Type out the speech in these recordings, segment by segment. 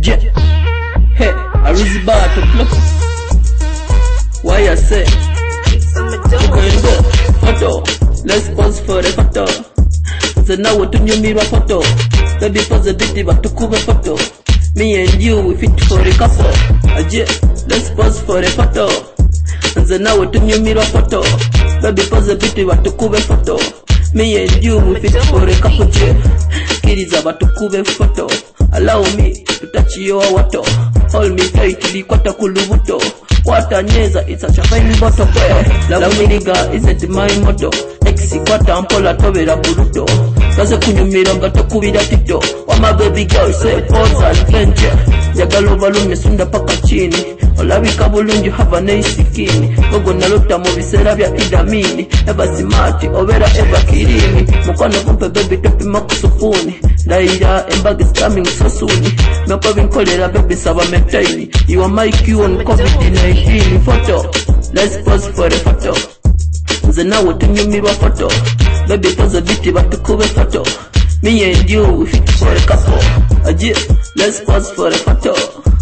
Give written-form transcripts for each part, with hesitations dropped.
Yeah. Hey, Aris battle block. Why I say? Photo. Let's pause for the photo. So now we turn your mirror photo. Baby positive but to cover photo. Me and you we fit for a couple. Yeah. Let's pause for the photo. So now we turn your mirror photo. Baby positive but to cover photo. Me and you we fit for a couple. Kiddies about to cover photo. Allow me to touch your water. Hold me tightly, kwata kulubuto. Kwata nyeza, it's such a fine bottle. Love me nigga, isn't my motto. Exi kwata ampola tobera buruto. Kaze kunyumira ngato kubira tito. Wa my baby girl say pause adventure. Jagalo balume sunda paka chini. Olabika bulungi have a nice skin. Gogo nalota mu bisera bya idamini. Eba simati, obera eba kirimi. Mukwano kumpe baby topi makusufuni. Daira embag is coming so soon. Meko binkolera baby saba metaini. You are my cue on COVID-19 photo. Let's pause for the photo. Nze nawe tunyumirwa photo. Baby pose a bit but to cover photo. Me and you we fit for a couple. Yeah, let's pause for the photo.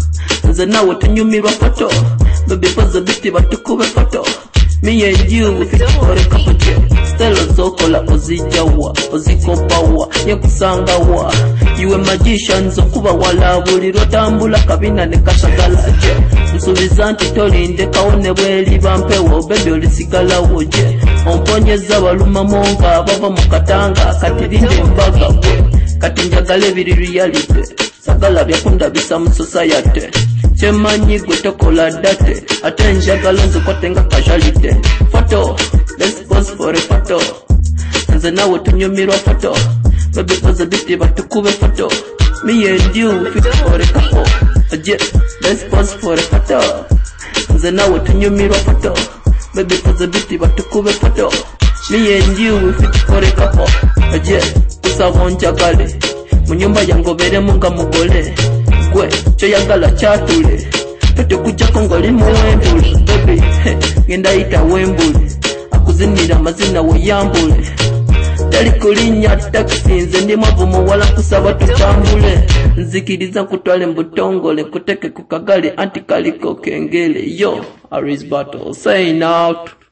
Nze nawe tunyumirwa photo. Baby pose a bit but to cover photo. Me and you we fit for a couple. Stella zokola ozijawa, ozikopawa, nyekusanga Iwe magician zokuba wala buli rotambula kabina ne kasagala je. Nsubizanti tolinde kaone bweli bampewo baby olisigala woje. Omponyeza baluma monga bava mukatanga katirinde mbaga gwe. Kati njagala biri reality. Sagala byakunda bisa mu society. Chemanyi gwe tokola date. Ate njagala nzikotenga casualty. Photo. Let's pause for a photo. Nze nawe tunyumirwa photo. Baby pose a bit but to cover photo. Me and you fit for a couple. Yeah, let's pause for a photo. Nze nawe tunyumirwa photo. Baby pose a bit but to cover photo. Me and you fit for a couple. Yeah, kusaba njagale. Munyumba yangobere munga mugole. Gwe cho yagala chatule. Tote kuja kongoli muwembule. Baby, ngenda ita wembule. Kuzinira mazina weyambule. Tali kulinya taxi nze ndi mwavumu wala kusaba tutambule. Nzikiriza kutwale mbutongole kuteke kukagale anti kaliko kengele. Yo, Aris Battle, saying out.